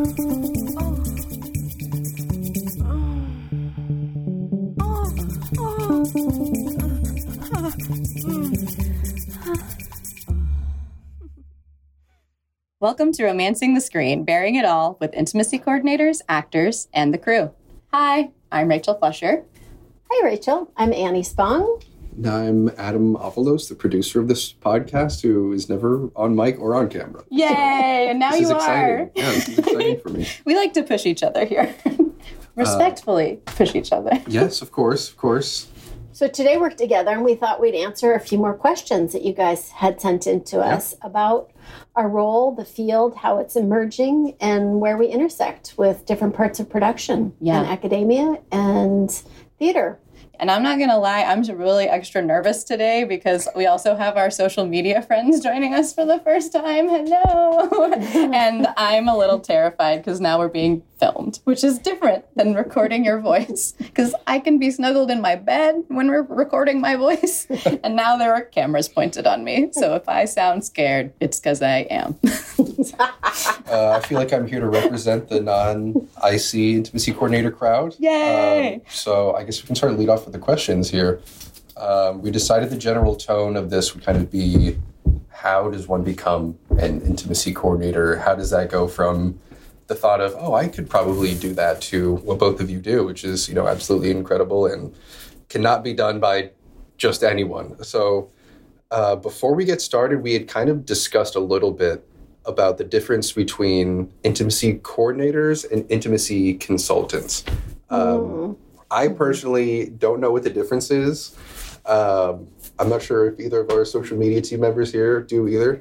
Welcome to Romancing the Screen, bearing it all with intimacy coordinators, actors, and the crew. Hi, I'm Rachel Flusher. Hi, Rachel. I'm Annie Spong. And I'm Adam Avalos, the producer of this podcast, who is never on mic or on camera. Yay! And now you are. Exciting. Yeah, this is exciting for me. We like to push each other here. Respectfully push each other. Yes, of course, of course. So today we're together and we thought we'd answer a few more questions that you guys had sent in to us about our role, the field, how it's emerging, and where we intersect with different parts of production and academia and theater. And I'm not going to lie, I'm really extra nervous today because we also have our social media friends joining us for the first time. Hello! And I'm a little terrified because now we're being filmed, which is different than recording your voice because I can be snuggled in my bed when we're recording my voice. And now there are cameras pointed on me. So if I sound scared, it's because I am. I feel like I'm here to represent the non-IC intimacy coordinator crowd. Yay! So I guess we can start to lead off with the questions here. We decided the general tone of this would kind of be, how does one become an intimacy coordinator? How does that go from the thought of, oh, I could probably do that, to what both of you do, which is, absolutely incredible and cannot be done by just anyone. So before we get started, we had kind of discussed a little bit about the difference between intimacy coordinators and intimacy consultants. I personally don't know what the difference is. I'm not sure if either of our social media team members here do either.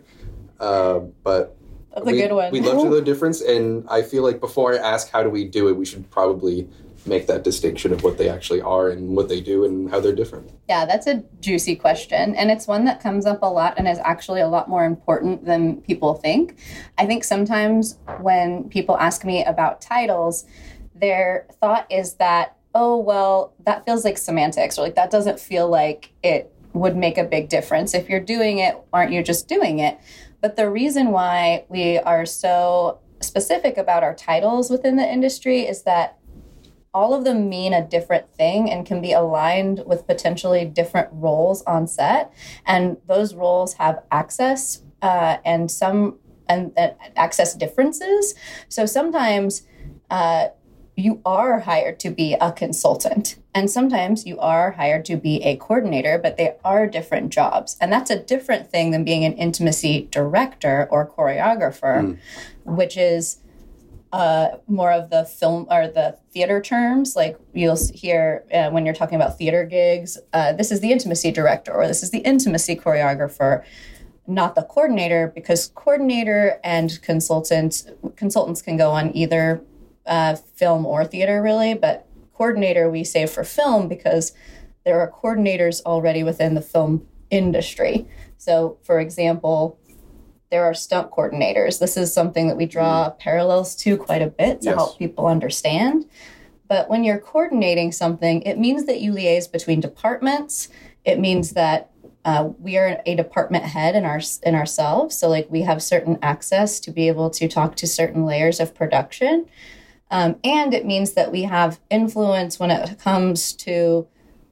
But that's a good one. We'd love to know the difference. And I feel like before I ask how do we do it, we should probably make that distinction of what they actually are and what they do and how they're different. Yeah, that's a juicy question. And it's one that comes up a lot and is actually a lot more important than people think. I think sometimes when people ask me about titles, their thought is that, oh, well, that feels like semantics, or like that doesn't feel like it would make a big difference. If you're doing it, aren't you just doing it? But the reason why we are so specific about our titles within the industry is that all of them mean a different thing and can be aligned with potentially different roles on set. And those roles have access and access differences. So sometimes you are hired to be a consultant, and sometimes you are hired to be a coordinator, but they are different jobs. And that's a different thing than being an intimacy director or choreographer, which is more of the film or the theater terms. Like you'll hear when you're talking about theater gigs, this is the intimacy director or this is the intimacy choreographer, not the coordinator, because coordinator and consultants can go on either film or theater, really, but coordinator we save for film because there are coordinators already within the film industry. So, for example, there are stunt coordinators. This is something that we draw parallels to quite a bit to help people understand. But when you're coordinating something, it means that you liaise between departments. It means that we are a department head in ourselves. So, like, we have certain access to be able to talk to certain layers of production. And it means that we have influence when it comes to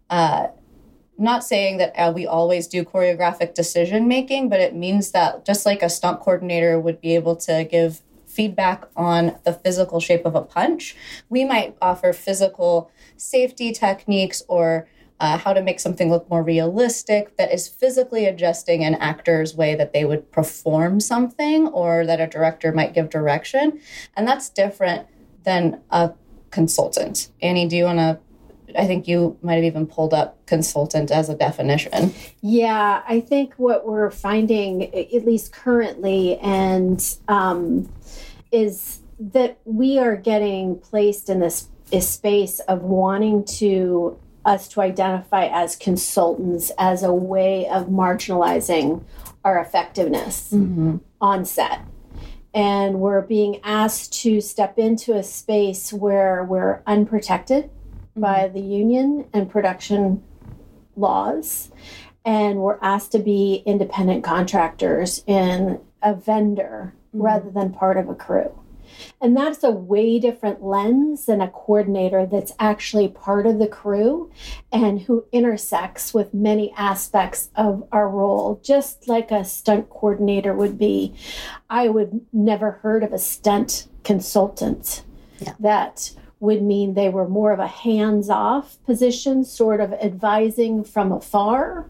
not saying that we always do choreographic decision making, but it means that just like a stunt coordinator would be able to give feedback on the physical shape of a punch, we might offer physical safety techniques or how to make something look more realistic that is physically adjusting an actor's way that they would perform something, or that a director might give direction. And that's different than a consultant. Annie, do you want to, I think you might have even pulled up consultant as a definition. Yeah, I think what we're finding, at least currently, and is that we are getting placed in this space of wanting us to identify as consultants as a way of marginalizing our effectiveness on set. And we're being asked to step into a space where we're unprotected by the union and production laws. And we're asked to be independent contractors in a vendor rather than part of a crew. And that's a way different lens than a coordinator that's actually part of the crew and who intersects with many aspects of our role, just like a stunt coordinator would be. I would never heard of a stunt consultant. Yeah. That would mean they were more of a hands-off position, sort of advising from afar.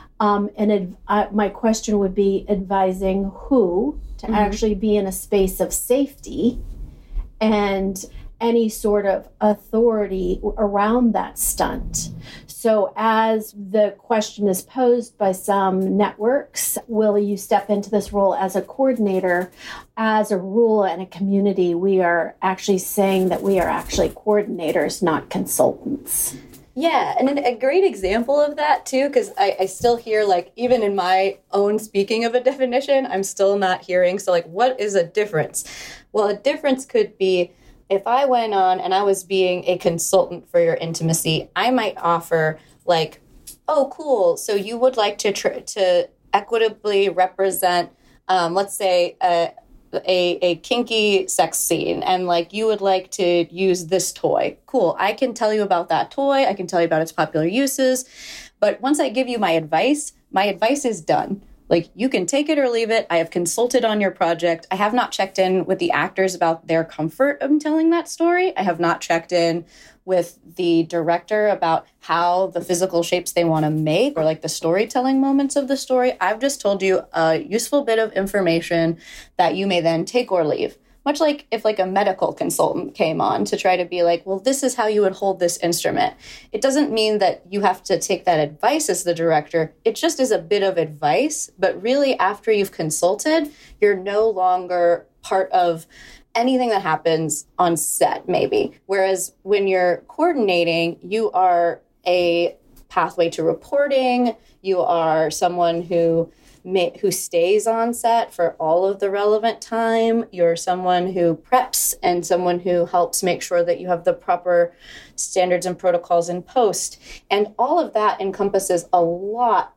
My question would be advising who to actually be in a space of safety and any sort of authority around that stunt. So as the question is posed by some networks, will you step into this role as a coordinator? As a rule and a community, we are actually saying that we are actually coordinators, not consultants. Yeah, and a great example of that, too, because I still hear, like, even in my own speaking of a definition, I'm still not hearing. So, like, what is a difference? Well, a difference could be if I went on and I was being a consultant for your intimacy, I might offer, like, oh, cool, so you would like to equitably represent, let's say, a kinky sex scene, and like you would like to use this toy. Cool. I can tell you about that toy. I can tell you about its popular uses. But once I give you my advice is done. Like, you can take it or leave it. I have consulted on your project. I have not checked in with the actors about their comfort of telling that story. I have not checked in with the director about how the physical shapes they want to make or like the storytelling moments of the story. I've just told you a useful bit of information that you may then take or leave. Much like if like a medical consultant came on to try to be like, well, this is how you would hold this instrument. It doesn't mean that you have to take that advice as the director. It just is a bit of advice. But really, after you've consulted, you're no longer part of anything that happens on set, maybe. Whereas when you're coordinating, you are a pathway to reporting. You are someone who stays on set for all of the relevant time. You're someone who preps and someone who helps make sure that you have the proper standards and protocols in post. And all of that encompasses a lot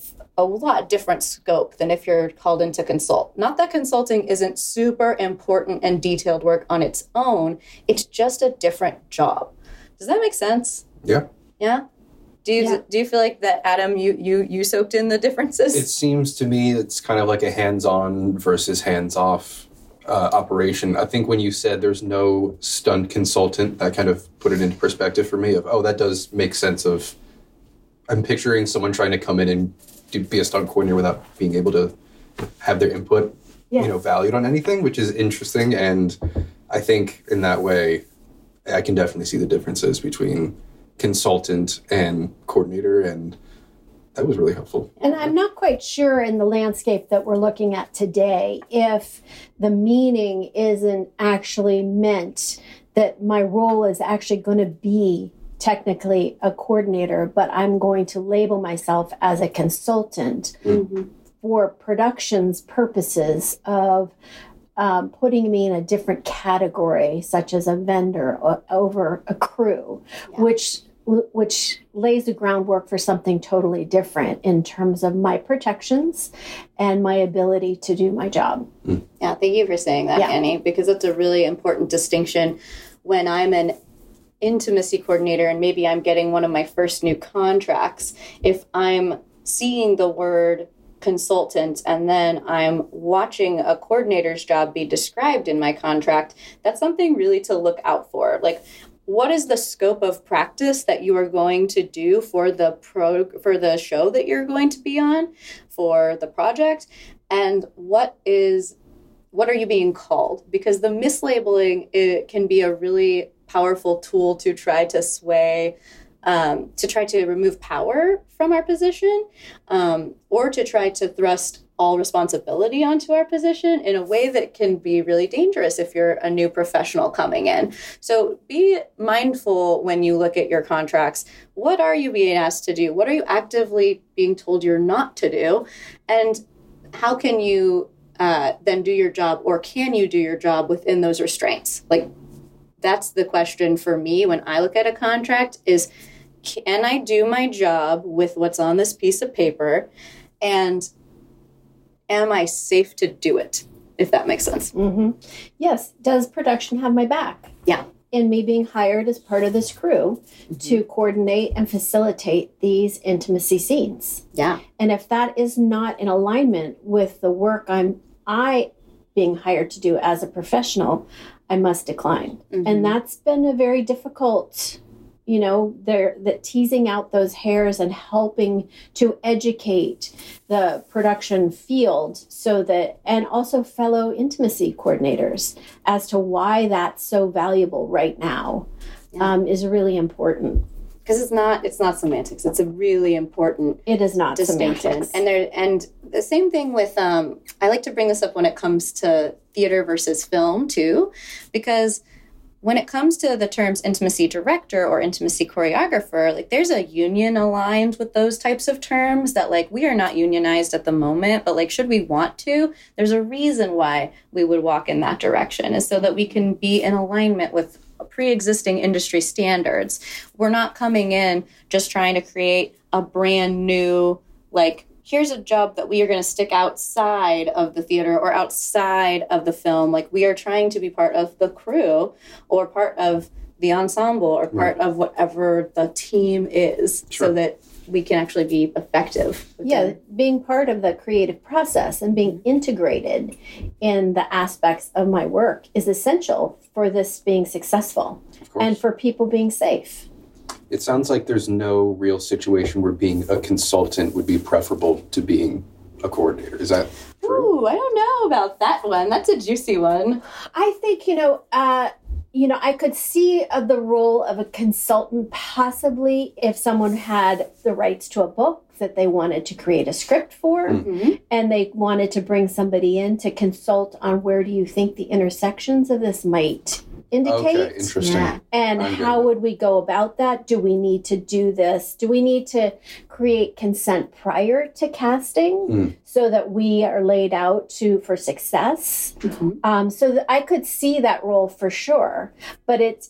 different scope than if you're called in to consult. Not that consulting isn't super important and detailed work on its own. It's just a different job. Does that make sense? Yeah. Yeah? Do you feel like that, Adam, you soaked in the differences? It seems to me it's kind of like a hands-on versus hands-off operation. I think when you said there's no stunt consultant, that kind of put it into perspective for me of, oh, that does make sense of, I'm picturing someone trying to come in and be a stunt coordinator without being able to have their input, valued on anything, which is interesting. And I think in that way, I can definitely see the differences between consultant and coordinator, and that was really helpful. And I'm not quite sure in the landscape that we're looking at today if the meaning isn't actually meant that my role is actually going to be technically a coordinator, but I'm going to label myself as a consultant for production's purposes of putting me in a different category, such as a vendor over a crew, which lays the groundwork for something totally different in terms of my protections and my ability to do my job. Yeah, thank you for saying that, Annie, because it's a really important distinction. When I'm an intimacy coordinator and maybe I'm getting one of my first new contracts, if I'm seeing the word consultant and then I'm watching a coordinator's job be described in my contract, that's something really to look out for. Like, what is the scope of practice that you are going to do for the show that you're going to be on, for the project, and what are you being called? Because the mislabeling, it can be a really powerful tool to try to sway, to try to remove power from our position, or to try to thrust all responsibility onto our position in a way that can be really dangerous if you're a new professional coming in. So be mindful when you look at your contracts. What are you being asked to do? What are you actively being told you're not to do? And how can you then do your job, or can you do your job within those restraints? Like, that's the question for me when I look at a contract is, can I do my job with what's on this piece of paper? And am I safe to do it? if that makes sense. Yes. Does production have my back? Yeah. In me being hired as part of this crew to coordinate and facilitate these intimacy scenes. Yeah. And if that is not in alignment with the work I being hired to do as a professional, I must decline. And that's been a very difficult, that teasing out those hairs and helping to educate the production field and also fellow intimacy coordinators as to why that's so valuable right now is really important. Because it's not semantics. It's a really important It is not distinction. semantics. And the same thing with I like to bring this up when it comes to theater versus film too, because when it comes to the terms intimacy director or intimacy choreographer, like there's a union aligned with those types of terms that like we are not unionized at the moment, but like should we want to, there's a reason why we would walk in that direction is so that we can be in alignment with pre-existing industry standards. We're not coming in just trying to create a brand new, like, here's a job that we are going to stick outside of the theater or outside of the film. Like, we are trying to be part of the crew or part of the ensemble or part of whatever the team is so that we can actually be effective. Being part of the creative process and being integrated in the aspects of my work is essential for this being successful and for people being safe. It sounds like there's no real situation where being a consultant would be preferable to being a coordinator. Is that true? Ooh, I don't know about that one. That's a juicy one. I think, I could see the role of a consultant possibly if someone had the rights to a book that they wanted to create a script for and they wanted to bring somebody in to consult on where do you think the intersections of this might indicate. Okay, interesting. Yeah. And how would we go about that? Do we need to do this? Do we need to create consent prior to casting so that we are laid out for success? So that I could see that role for sure, but it's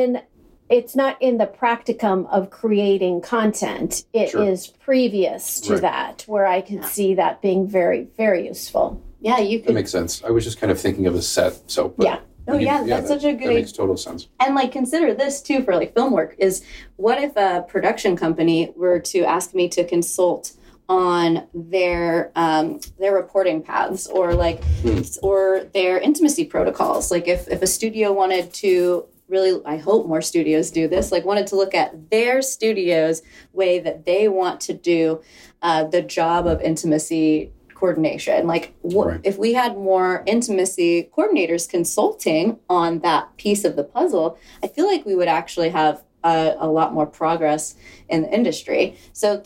not in the practicum of creating content. It is previous to that where I can see that being very, very useful. Yeah, you could. That makes sense. I was just kind of thinking of a set. That's such a good. That makes total sense. And like consider this too for like film work is what if a production company were to ask me to consult on their reporting paths or like or their intimacy protocols. Like if a studio wanted to really, I hope more studios do this, like wanted to look at their studio's way that they want to do the job of intimacy coordination. Like if we had more intimacy coordinators consulting on that piece of the puzzle, I feel like we would actually have a lot more progress in the industry. So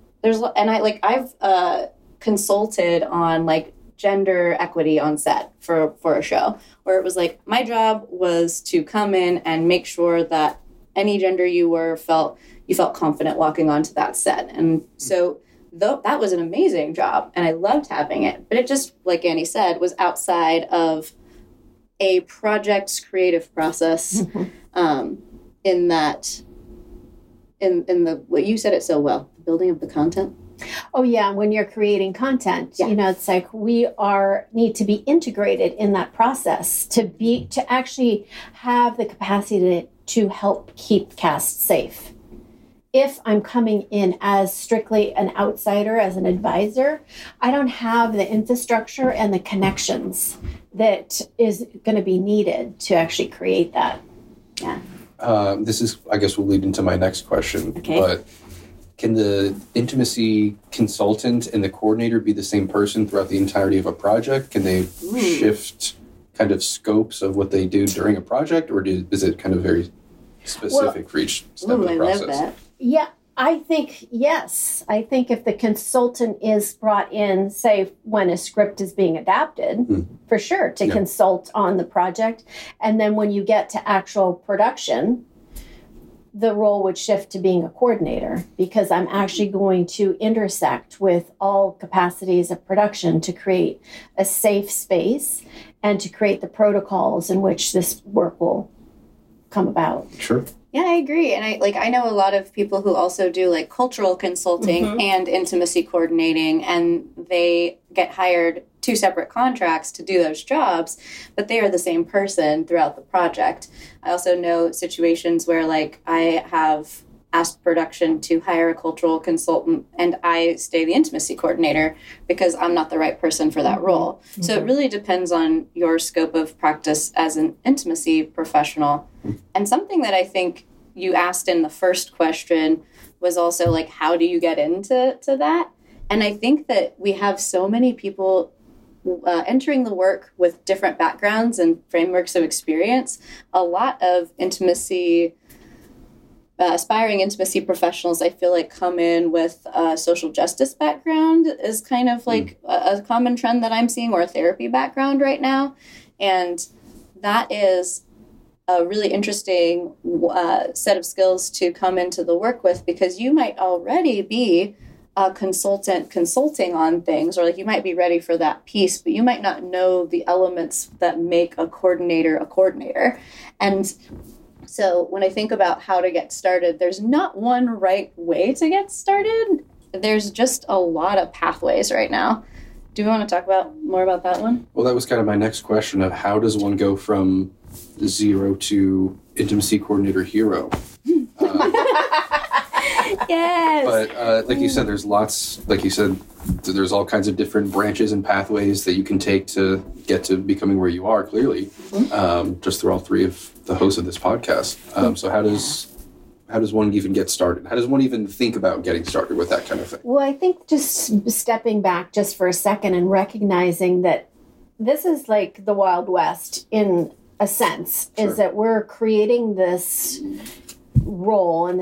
I've consulted on like gender equity on set for a show where it was like my job was to come in and make sure that any gender you felt confident walking onto that set. And so that was an amazing job and I loved having it, but it just, like Annie said, was outside of a project's creative process. In the what you said it so well, the building of the content. Oh yeah, when you're creating content, it's like we need to be integrated in that process to actually have the capacity to help keep cast safe. If I'm coming in as strictly an outsider, as an advisor, I don't have the infrastructure and the connections that is going to be needed to actually create that. Yeah. This is, I guess, will lead into my next question. Okay. But can the intimacy consultant and the coordinator be the same person throughout the entirety of a project? Can they shift kind of scopes of what they do during a project, or is it kind of very specific for each step of the process? I love that. Yeah, I think, yes. I think if the consultant is brought in, say, when a script is being adapted, for sure, to consult on the project. And then when you get to actual production, the role would shift to being a coordinator because I'm actually going to intersect with all capacities of production to create a safe space and to create the protocols in which this work will come about. Sure. Yeah, I agree. And I know a lot of people who also do like cultural consulting and intimacy coordinating, and they get hired two separate contracts to do those jobs, but they are the same person throughout the project. I also know situations where, like, I have asked production to hire a cultural consultant and I stay the intimacy coordinator because I'm not the right person for that role. Mm-hmm. So it really depends on your scope of practice as an intimacy professional. And something that I think you asked in the first question was also, like, how do you get into that? And I think that we have so many people entering the work with different backgrounds and frameworks of experience. A lot of intimacy aspiring intimacy professionals, I feel like, come in with a social justice background is kind of like a common trend that I'm seeing, or a therapy background right now. And that is a really interesting set of skills to come into the work with, because you might already be a consultant consulting on things, or like you might be ready for that piece, but you might not know the elements that make a coordinator. And so when I think about how to get started, there's not one right way to get started. There's just a lot of pathways right now. Do we want to talk more about that one? Well, that was kind of my next question of how does one go from zero to intimacy coordinator hero? Yes. But like you said, there's all kinds of different branches and pathways that you can take to get to becoming where you are, clearly, just through all three of the hosts of this podcast. So how does one even get started? How does one even think about getting started with that kind of thing? Well, I think just stepping back just for a second and recognizing that this is like the Wild West in a sense, is that we're creating this role and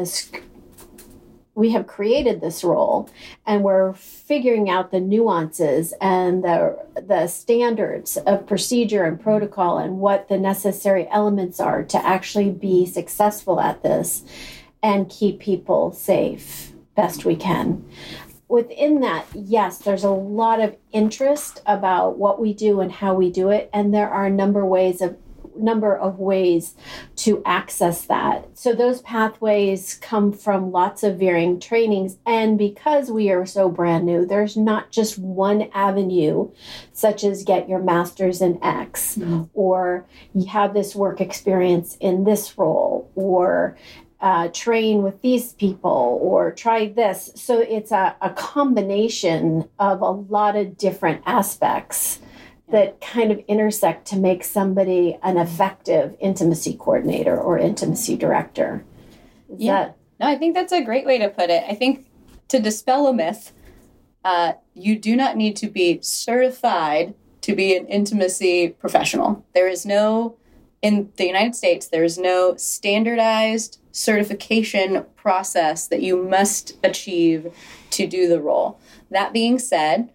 we have created this role, and we're figuring out the nuances and the standards of procedure and protocol and what the necessary elements are to actually be successful at this and keep people safe best we can. Within that, yes, there's a lot of interest about what we do and how we do it, and there are a number of ways to access that. So those pathways come from lots of varying trainings. And because we are so brand new, there's not just one avenue, such as get your master's in X, or you have this work experience in this role, or train with these people, or try this. So it's a combination of a lot of different aspects that kind of intersect to make somebody an effective intimacy coordinator or intimacy director. No, I think that's a great way to put it. I think, to dispel a myth, you do not need to be certified to be an intimacy professional. In the United States, there is no standardized certification process that you must achieve to do the role. That being said,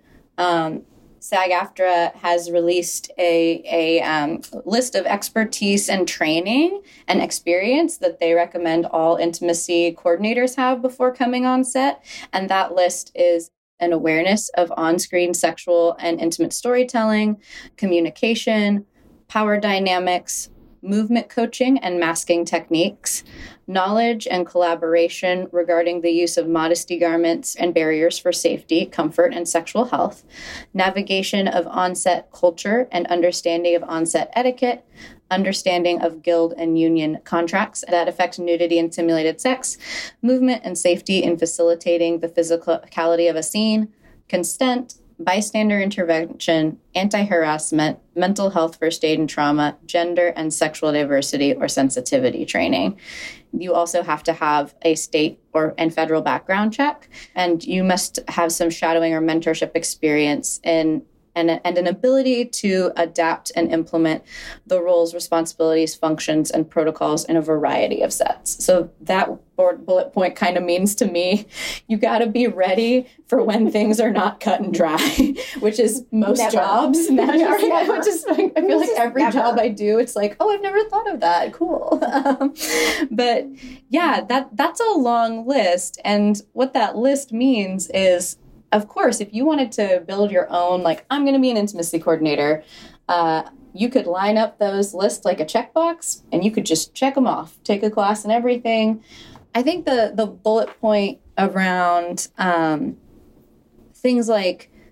SAG-AFTRA has released a list of expertise and training and experience that they recommend all intimacy coordinators have before coming on set. And that list is an awareness of on-screen sexual and intimate storytelling, communication, power dynamics, movement coaching and masking techniques, knowledge and collaboration regarding the use of modesty garments and barriers for safety, comfort, and sexual health, navigation of on-set culture and understanding of on-set etiquette, understanding of guild and union contracts that affect nudity and simulated sex, movement and safety in facilitating the physicality of a scene, consent, bystander intervention, anti-harassment, mental health first aid and trauma, gender and sexual diversity or sensitivity training. You also have to have a state and federal background check, and you must have some shadowing or mentorship experience and an ability to adapt and implement the roles, responsibilities, functions, and protocols in a variety of sets. So that bullet point kind of means to me, you got to be ready for when things are not cut and dry, which is most jobs. I feel like every job I do, it's like, oh, I've never thought of that. Cool. But yeah, that's a long list. And what that list means is, of course, if you wanted to build your own, like, I'm going to be an intimacy coordinator, you could line up those lists like a checkbox, and you could just check them off, take a class and everything. I think the bullet point around things like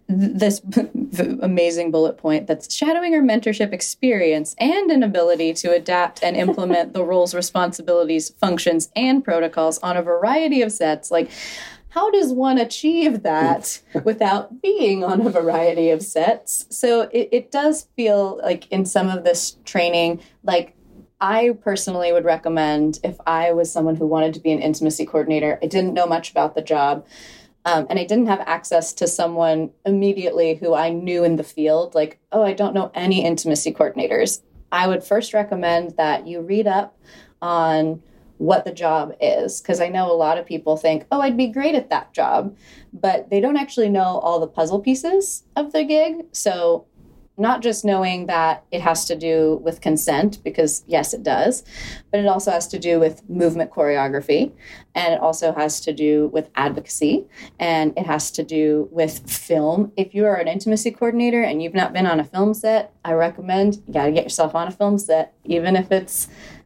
this amazing bullet point that's shadowing or mentorship experience and an ability to adapt and implement the roles, responsibilities, functions, and protocols on a variety of sets. Like, how does one achieve that without being on a variety of sets? So it does feel like in some of this training, like I personally would recommend if I was someone who wanted to be an intimacy coordinator, I didn't know much about the job, and I didn't have access to someone immediately who I knew in the field, like, oh, I don't know any intimacy coordinators. I would first recommend that you read up on what the job is, because I know a lot of people think, oh, I'd be great at that job, but they don't actually know all the puzzle pieces of the gig. So not just knowing that it has to do with consent, because yes, it does, but it also has to do with movement choreography, and it also has to do with advocacy, and it has to do with film. If you are an intimacy coordinator and you've not been on a film set, I recommend you got to get yourself on a film set, even if it's,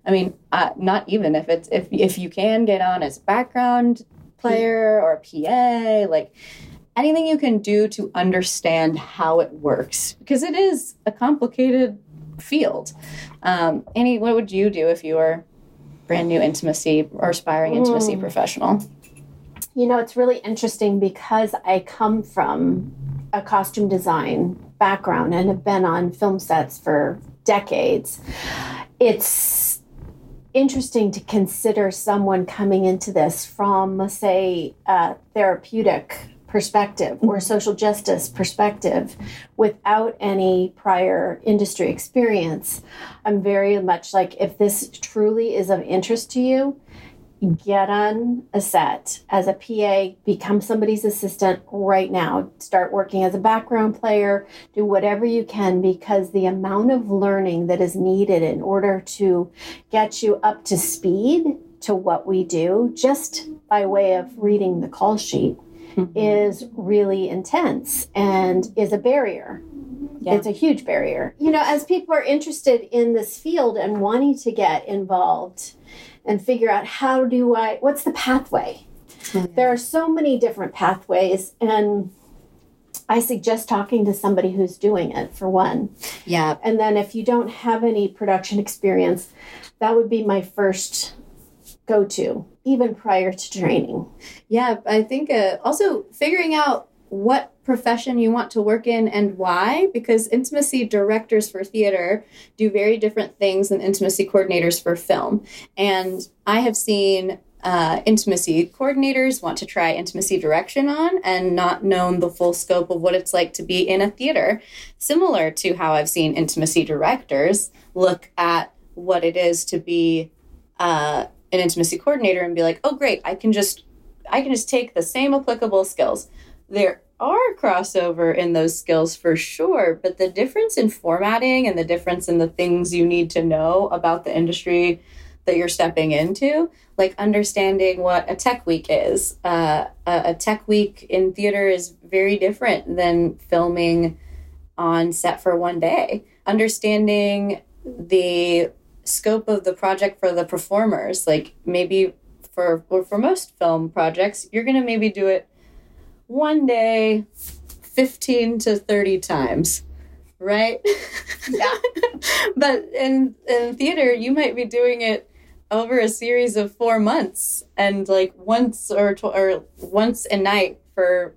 not even if it's, if you can get on as a background player or a PA, like anything you can do to understand how it works, because it is a complicated field. Annie, what would you do if you were brand new intimacy or aspiring intimacy professional? You know, it's really interesting because I come from a costume design background and have been on film sets for decades. It's interesting to consider someone coming into this from, say, a therapeutic perspective or social justice perspective without any prior industry experience. I'm very much like, if this truly is of interest to you, get on a set as a PA, become somebody's assistant right now, start working as a background player, do whatever you can, because the amount of learning that is needed in order to get you up to speed to what we do, just by way of reading the call sheet, is really intense and is a barrier. Yeah. It's a huge barrier. You know, as people are interested in this field and wanting to get involved and figure out what's the pathway? Mm-hmm. There are so many different pathways, and I suggest talking to somebody who's doing it, for one. Yeah. And then if you don't have any production experience, that would be my first go-to, even prior to training. Yeah, I think also figuring out what profession you want to work in and why, because intimacy directors for theater do very different things than intimacy coordinators for film. And I have seen intimacy coordinators want to try intimacy direction on and not known the full scope of what it's like to be in a theater, similar to how I've seen intimacy directors look at what it is to be an intimacy coordinator and be like, oh, great, I can just take the same applicable skills. There are crossover in those skills for sure, but the difference in formatting and the difference in the things you need to know about the industry that you're stepping into, like understanding what a tech week is. A tech week in theater is very different than filming on set for one day. Understanding the scope of the project for the performers, like maybe for most film projects, you're going to maybe do it one day 15 to 30 times, right? Yeah. But in theater, you might be doing it over a series of 4 months, and like once or once a night for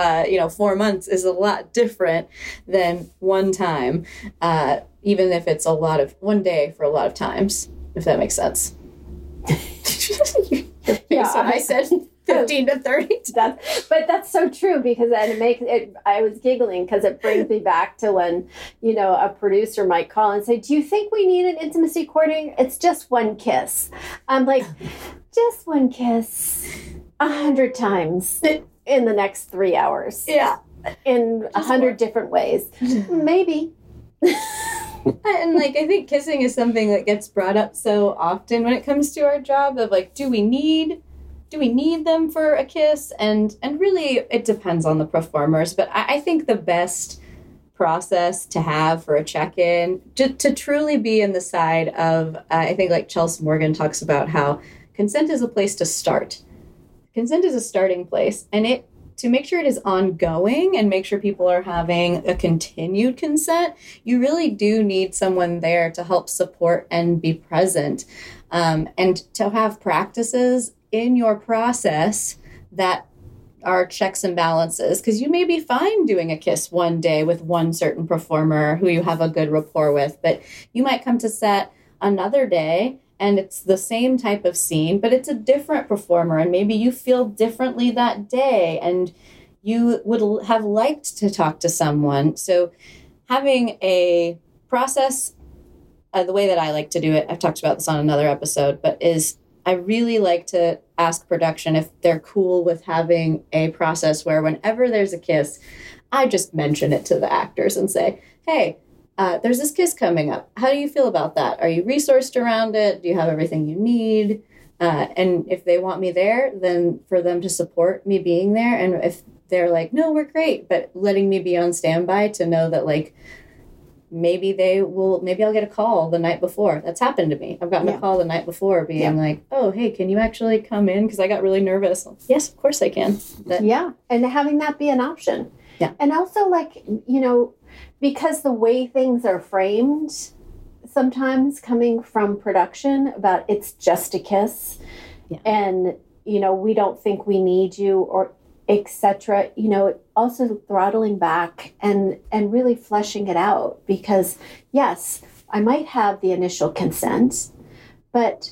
4 months is a lot different than one time, even if it's one day for a lot of times, if that makes sense. Your face when I said 15 to 30. But that's so true, because then I was giggling because it brings me back to when, a producer might call and say, do you think we need an intimacy coordinator? It's just one kiss. I'm like, just one kiss 100 times in the next 3 hours. Yeah. In 100 different ways. Maybe. And I think kissing is something that gets brought up so often when it comes to our job of like, do we need them for a kiss? And really it depends on the performers. But I think the best process to have for a check-in, to truly be in the side of, I think like Chelsea Morgan talks about how consent is a place to start. Consent is a starting place, and it to make sure it is ongoing and make sure people are having a continued consent, you really do need someone there to help support and be present, and to have practices in your process that are checks and balances, because you may be fine doing a kiss one day with one certain performer who you have a good rapport with, but you might come to set another day and it's the same type of scene, but it's a different performer, and maybe you feel differently that day and you would have liked to talk to someone. So having a process, the way that I like to do it, I've talked about this on another episode, but is I really like to ask production if they're cool with having a process where whenever there's a kiss, I just mention it to the actors and say, hey, there's this kiss coming up. How do you feel about that? Are you resourced around it? Do you have everything you need? And if they want me there, then for them to support me being there. And if they're like, no, we're great, but letting me be on standby to know that, like, maybe I'll get a call the night before. That's happened to me. I've gotten a call the night before being like, oh, hey, can you actually come in? Because I got really nervous. Yes, of course I can. And having that be an option. Yeah. And also, like, because the way things are framed, sometimes coming from production about it's just a kiss and, we don't think we need you or etc. Also throttling back and really fleshing it out, because yes, I might have the initial consent, but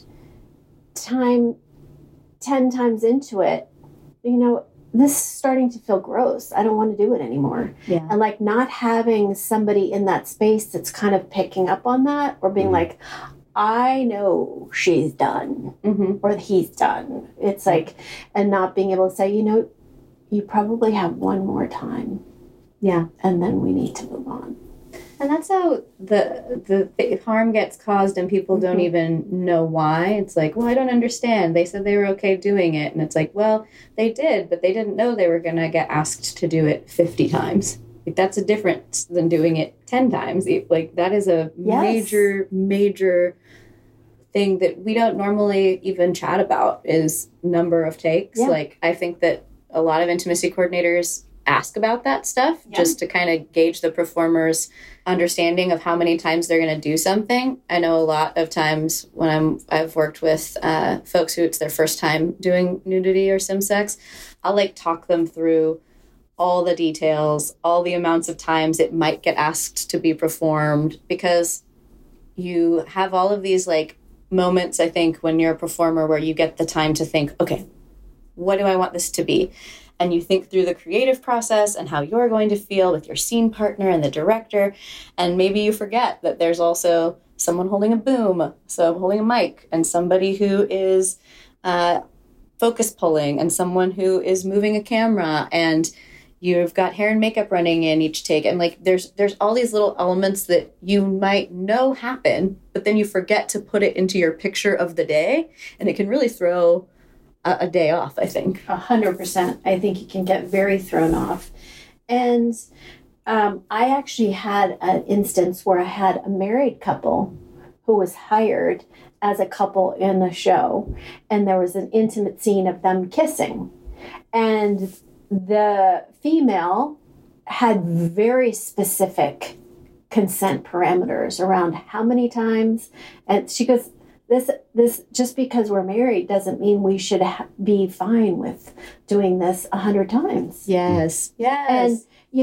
10 times into it, this is starting to feel gross. I don't want to do it anymore. Yeah. And like not having somebody in that space that's kind of picking up on that or being like, I know she's done or he's done. It's like, and not being able to say, you probably have one more time. Yeah. And then we need to move on. And that's how the harm gets caused and people don't even know why. It's like, well, I don't understand. They said they were okay doing it. And it's like, well, they did, but they didn't know they were going to get asked to do it 50 times. Like, that's a difference than doing it 10 times. Like, that is a major, major thing that we don't normally even chat about is number of takes. Yeah. Like, I think that a lot of intimacy coordinators ask about that stuff just to kind of gauge the performer's understanding of how many times they're going to do something. I know a lot of times when I've worked with folks who it's their first time doing nudity or sim sex, I'll like talk them through all the details, all the amounts of times it might get asked to be performed, because you have all of these like moments, I think, when you're a performer where you get the time to think, okay, what do I want this to be? And you think through the creative process and how you're going to feel with your scene partner and the director. And maybe you forget that there's also someone holding a boom, so holding a mic, and somebody who is focus pulling, and someone who is moving a camera, and you've got hair and makeup running in each take. And like there's all these little elements that you might know happen, but then you forget to put it into your picture of the day. And it can really throw a day off, I think. 100%. I think you can get very thrown off. And I actually had an instance where I had a married couple who was hired as a couple in a show, and there was an intimate scene of them kissing. And the female had very specific consent parameters around how many times. And she goes, this just because we're married doesn't mean we should be fine with doing this 100 times. Yes. And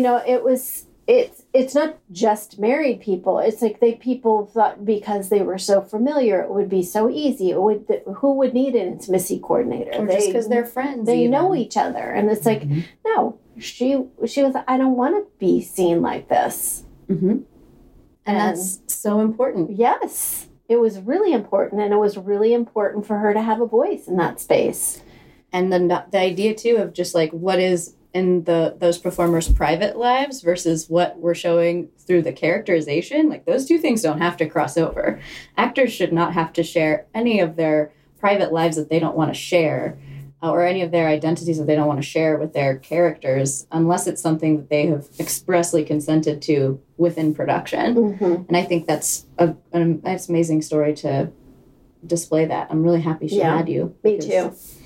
it's not just married people. It's like people thought because they were so familiar, it would be so easy. Who would need an intimacy coordinator? Or just because they're friends. They know each other, and it's like, no, she was. I don't want to be seen like this. And that's so important. Yes. It was really important, and it was really important for her to have a voice in that space. And then the idea, too, of just like what is in those performers' private lives versus what we're showing through the characterization, like those two things don't have to cross over. Actors should not have to share any of their private lives that they don't want to share, or any of their identities that they don't want to share with their characters, unless it's something that they have expressly consented to within production. And I think that's an amazing story to display that. I'm really happy she had you. Me too.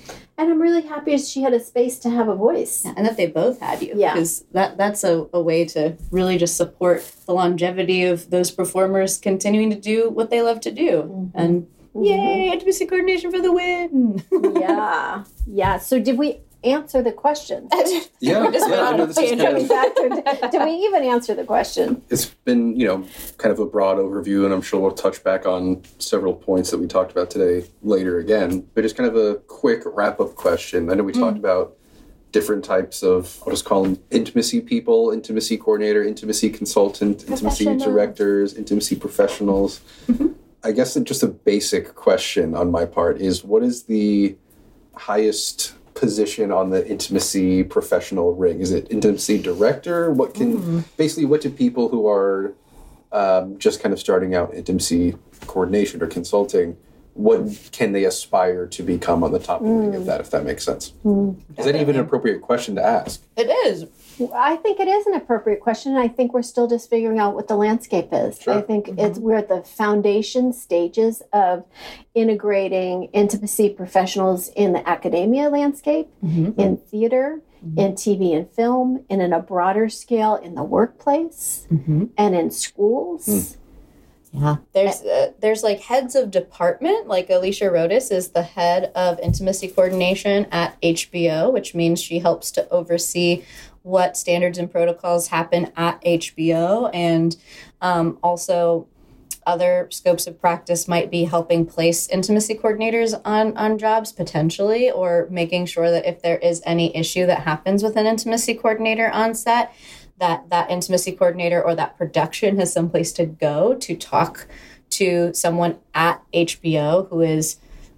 And I'm really happy she had a space to have a voice. Yeah, and that they both had you. Yeah. Because that's a way to really just support the longevity of those performers continuing to do what they love to do. And yay, intimacy coordination for the win. Yeah. So did we answer the question? Yeah, I know this is Did we even answer the question? It's been, kind of a broad overview, and I'm sure we'll touch back on several points that we talked about today later again. But just kind of a quick wrap-up question. I know we talked about different types of, I'll just call them intimacy people, intimacy coordinator, intimacy consultant, intimacy directors, intimacy professionals. I guess just a basic question on my part is, what is the highest position on the intimacy professional ring? Is it intimacy director? What do people who are just kind of starting out intimacy coordination or consulting, what can they aspire to become on the top ring of that, if that makes sense? Is that even an appropriate question to ask? It is. I think it is an appropriate question. I think we're still just figuring out what the landscape is. Sure. I think we're at the foundation stages of integrating intimacy professionals in the academia landscape, in theater, in TV and film, and in a broader scale in the workplace and in schools. Yeah, there's like heads of department. Like Alicia Rodas is the head of intimacy coordination at HBO, which means she helps to oversee what standards and protocols happen at HBO, and also other scopes of practice might be helping place intimacy coordinators on jobs potentially, or making sure that if there is any issue that happens with an intimacy coordinator on set, that intimacy coordinator or that production has someplace to go to talk to someone at HBO who is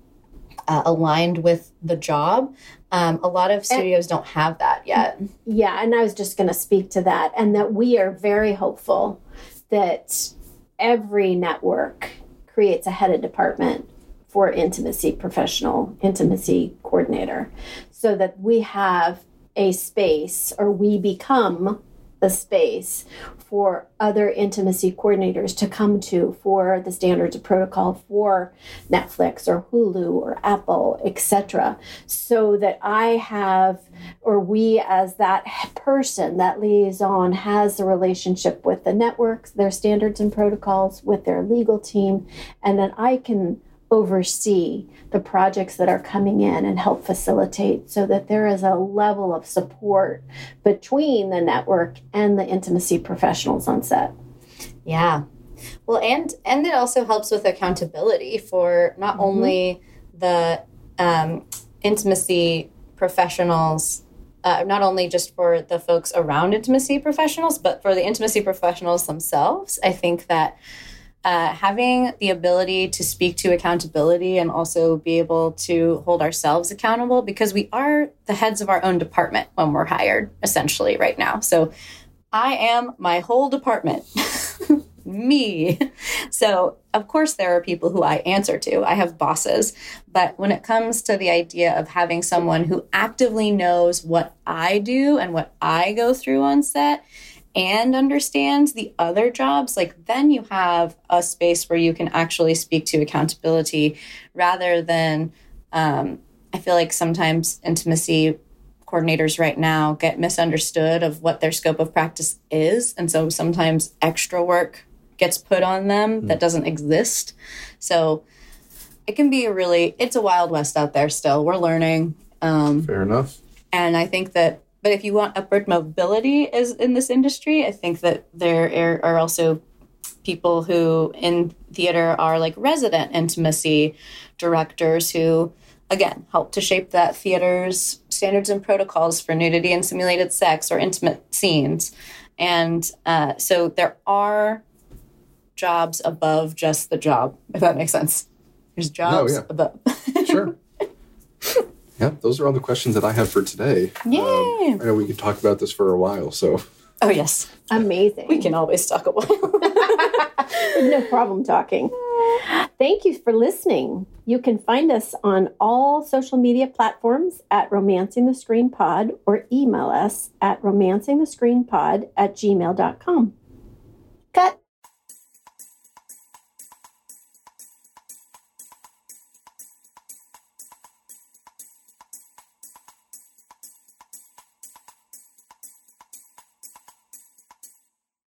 aligned with the job. A lot of studios don't have that yet. Yeah, and I was just going to speak to that, and that we are very hopeful that every network creates a head of department for intimacy professional, intimacy coordinator, so that we have a space, or we become the space for other intimacy coordinators to come to for the standards of protocol for Netflix or Hulu or Apple, etc. So that I have, or we as that person, that liaison, has the relationship with the networks, their standards and protocols, with their legal team, and then I can oversee the projects that are coming in and help facilitate, so that there is a level of support between the network and the intimacy professionals on set. Yeah. Well, and it also helps with accountability for not only the intimacy professionals, not only just for the folks around intimacy professionals, but for the intimacy professionals themselves. I think that having the ability to speak to accountability and also be able to hold ourselves accountable, because we are the heads of our own department when we're hired, essentially, right now. So I am my whole department. Me. So, of course, there are people who I answer to. I have bosses. But when it comes to the idea of having someone who actively knows what I do and what I go through on set, and understands the other jobs, like, then you have a space where you can actually speak to accountability, rather than, I feel like sometimes intimacy coordinators right now get misunderstood of what their scope of practice is. And so sometimes extra work gets put on them that doesn't exist. So it can be it's a Wild West out there still. We're learning. Fair enough. And I think that, but if you want upward mobility in this industry, I think that there are also people who in theater are like resident intimacy directors who, again, help to shape that theater's standards and protocols for nudity and simulated sex or intimate scenes. And so there are jobs above just the job, if that makes sense. There's jobs above. Sure. Yeah, those are all the questions that I have for today. Yay! I know we could talk about this for a while, so. Oh, yes. Amazing. We can always talk a while. No problem talking. Thank you for listening. You can find us on all social media platforms at Romancing the Screen Pod, or email us at romancingthescreenpod@gmail.com.